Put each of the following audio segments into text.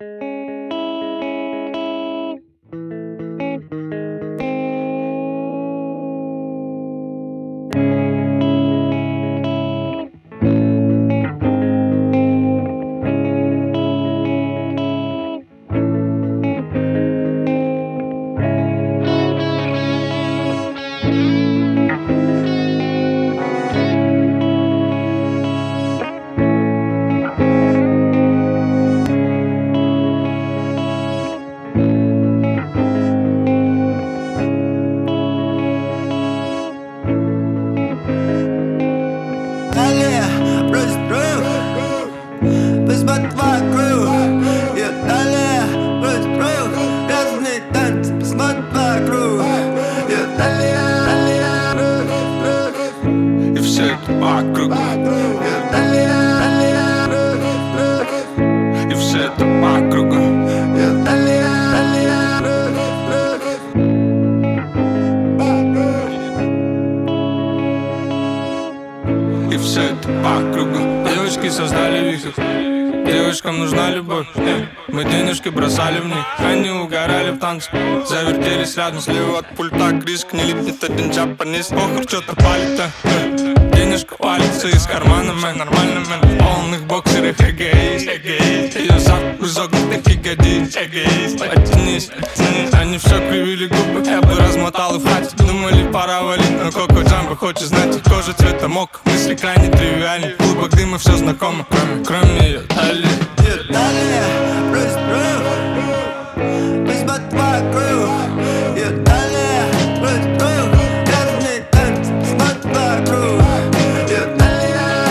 Девочки создали вихрь, девочкам нужна любовь. Мы денежки бросали в них, они угорали в танцах, завертелись рядом. Слева от пульта криск, не липнет один джапанис. Похуй, что-то палит, денежка валится из кармана, мэн. Нормально, мэн, в полных боксерах эгоист. Ее зад в изогнутых ягодиц. Оттянись, они все кривили губы. Я бы размотал и в хате, думали пора валить. Но Коко Джамбо хочет знать, их кожа цвета мок. Мысли крайне тривиальны, клубок дыма все знакомо, кроме ее талии. Ее талия бросит кровь, пусть вокруг. Ее талия бросит кровь, грязный танец, смотр вокруг. Ее талия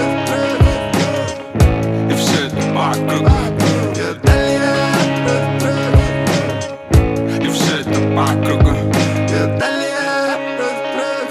бросит кровь, и все это вокруг. ее талия бросит кровь, И все это вокруг. ее талия бросит кровь,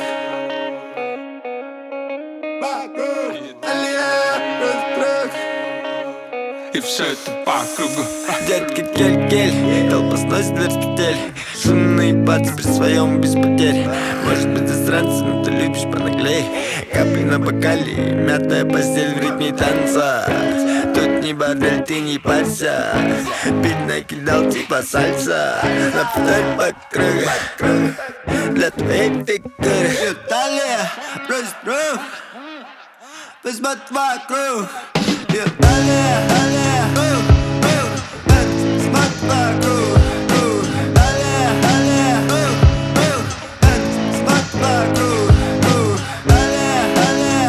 талия бросит кровь. И все это по кругу. Детки, кель-кель, толпа сносит дверь с петель. Шумные бацы при своем без потерь. Может быть засранцы, но ты любишь понаглей. Капли на бокале, мятая постель в ритме танца. Тут не бордель, ты не парься. Пить накидал типа сальса. Наповторь по кругу для твоей фигуры. Ее талия бросит кровь, пусть вокруг. Ее талия, талия, смотр вокруг. Талия, талия, смотр вокруг. Талия, талия,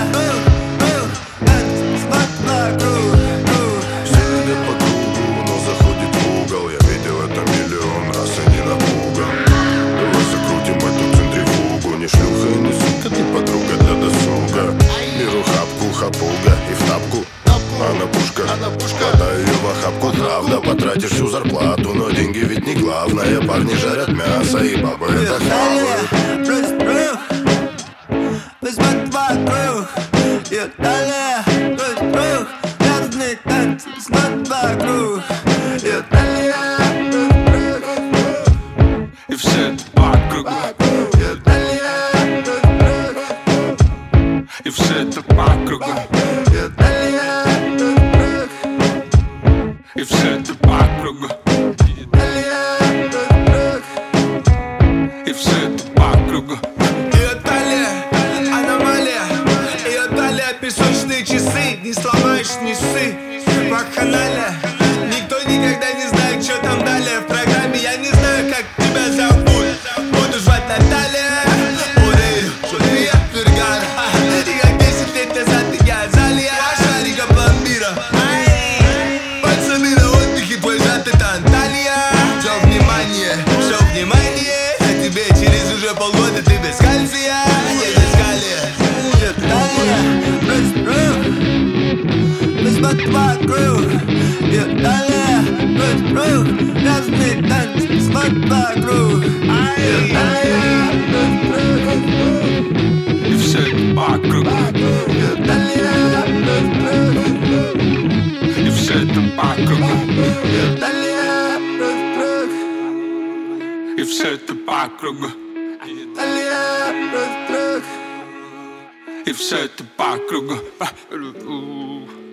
смотр вокруг. Все идет по кругу, но заходит в угол. Я видел это миллион раз и не напуган. Давай закрутим эту центрифугу. Не шлюха и не сука, ты подруга для досуга. Беру хапку, хапуга и в тапку. Она пушка, хватаю ее в охапку. Правда, потратишь всю зарплату, но деньги ведь не главное. Парни жарят мясо и бабы это хавают. Бросит кровь, пусть вокруг. Ее талия бросит кровь, грязный танец, смотр вокруг. Ее талия бросит кровь, И все это по кругу. ее талия бросит кровь, И все это по кругу. ее талия бросит кровь, И все это по кругу. талия бросит кровь. И все это по кругу. Ее талия, аномалия. Ее талия, песочные часы. Не сломаешь, не ссы. Вакханалия. Никто никогда не знает, что там далее в программе. Я не знаю, как тебя зовут. Буду звать Наталья. Уверю, что ты я Ферган. И как 10 лет назад я Азалия. Шарика пломбира. Пацаны на отдыхе, твой зад это Анталия. Все внимание, а тебе через уже полгода ты без кальция. Едешь калия. Ее талия бросит кровь, пусть вокруг. Ее талия бросит кровь, грязный танец, смотр вокруг. Ее талия бросит кровь, И все это по кругу. ее талия бросит кровь, И все это по кругу. ее талия бросит кровь, И все это по кругу. талия бросит кровь. И все это по кругу.